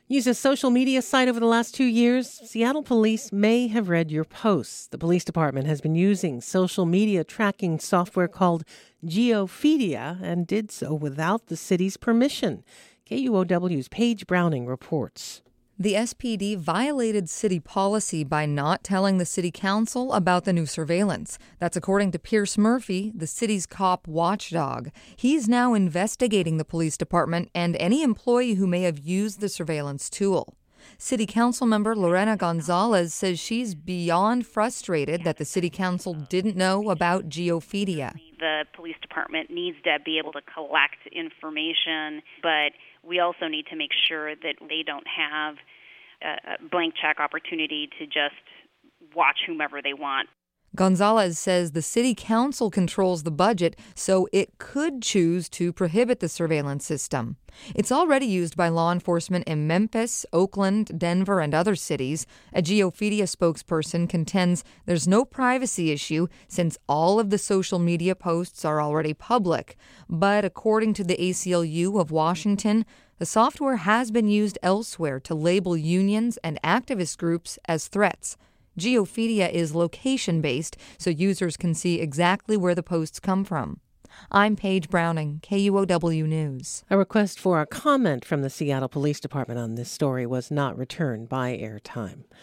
Use a social media site over the last 2 years? Seattle police may have read your posts. The police department has been using social media tracking software called Geophedia and did so without the city's permission. KUOW's Paige Browning reports. The SPD violated city policy by not telling the city council about the new surveillance. That's according to Pierce Murphy, the city's cop watchdog. He's now investigating the police department and any employee who may have used the surveillance tool. City Council member Lorena Gonzalez says she's beyond frustrated that the city council didn't know about Geophedia. The police department needs to be able to collect information, but we also need to make sure that they don't have a blank check opportunity to just watch whomever they want. Gonzalez says the city council controls the budget, so it could choose to prohibit the surveillance system. It's already used by law enforcement in Memphis, Oakland, Denver, and other cities. A Geophedia spokesperson contends there's no privacy issue since all of the social media posts are already public. But according to the ACLU of Washington, the software has been used elsewhere to label unions and activist groups as threats. Geophedia is location-based, so users can see exactly where the posts come from. I'm Paige Browning, KUOW News. A request for a comment from the Seattle Police Department on this story was not returned by airtime.